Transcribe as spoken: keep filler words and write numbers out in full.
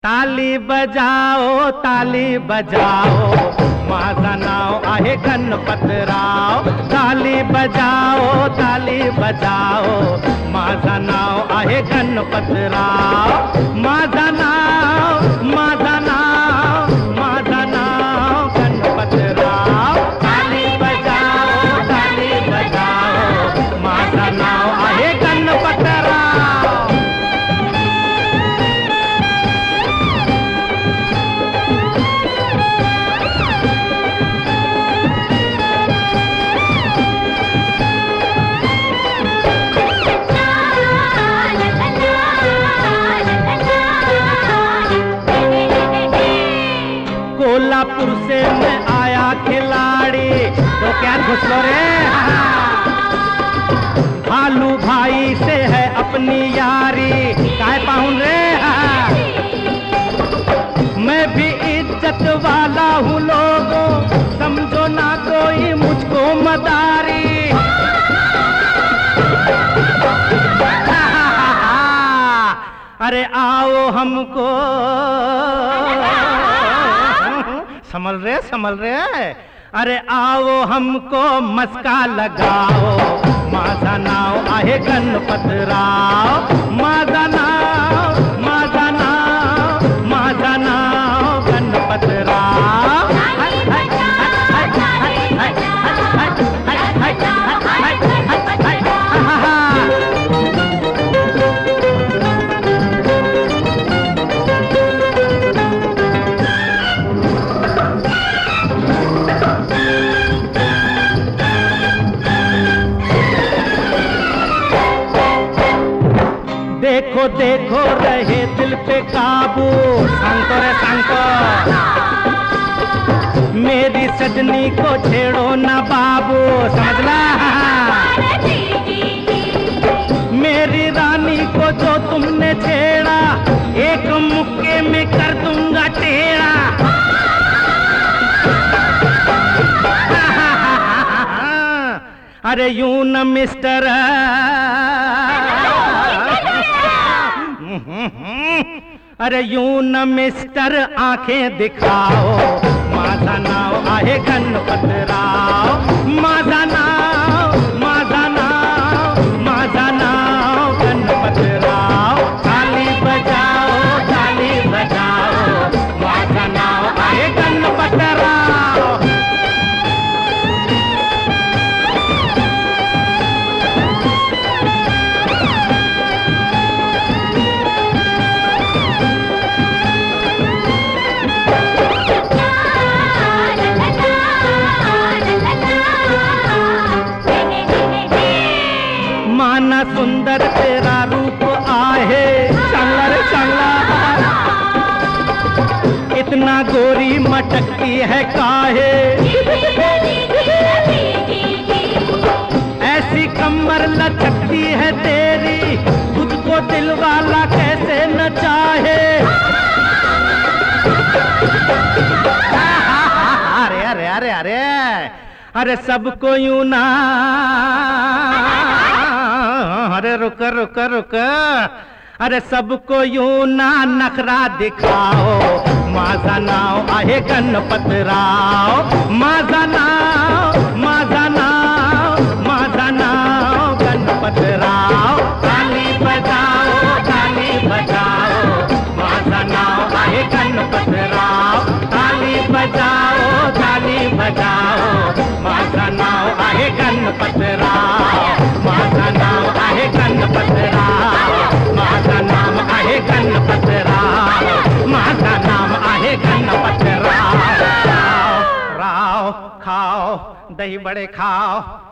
ताली बजाओ ताली बजाओ माझा नाव आहे गणपतराव. ताली बजाओ ताली बजाओ माझा नाव आहे गणपतराव. माझा नाव माझा नाव माझा नाव गणपतराव. ताली बजाओ ताली बजाओ माझा नाव आहे गणपतराव. कोल्हापुर से मैं आया खिलाड़ी तो क्या घुसलो रे. भालू भाई से है अपनी यारी काय पाहुन रे. मैं भी इज्जत वाला हूँ लोगों समझो ना कोई मुझको मदारी. अरे आओ हमको संभल रे संभल रे. अरे आओ हमको मस्का लगाओ माझा नाव आहे गणपतराव. माझा नाव माझा नाव माझा नाव गणपतराव. देखो देखो रहे दिल पे काबू सांको रे सांको. मेरी सजनी को छेड़ो ना बाबू समझला. मेरी रानी को जो तुमने छेड़ा एक मुक्के में कर दूंगा टेढ़ा. अरे यूं न मिस्टर अरे यूं न मिस्टर आंखें दिखाओ माझा नाव आहे गणपतराव. माझा नाव माझा नाव माझा नाव गणपतराव. ताली बजाओ ताली बजाओ माझा नाव आहे गणपतराव. माना सुंदर तेरा रूप आहे चांगला रे चांगला. इतना गोरी मटकती है काहे. ऐसी कमर लचकती है तेरी तुझको दिल वाला कैसे न चाहे. अरे अरे अरे अरे अरे सबको यूं ना. अरे रुक रुक रुक. अरे सबको यूं ना नखरा दिखाओ माझा नाव आहे गणपतराव. माझा नाव माझा नाव माझा नाव गणपतराव. ताली बजाओ ताली बजाओ माझा नाव आहे गणपतराव. ताली बजाओ ताली बजाओ माझा नाव आहे गणपतराव. माझा नाव आहे गणपतराव. माझा नाम आहे गणपतराव. माझा नाम आहे गणपतराव. राव खाओ दही बड़े खाओ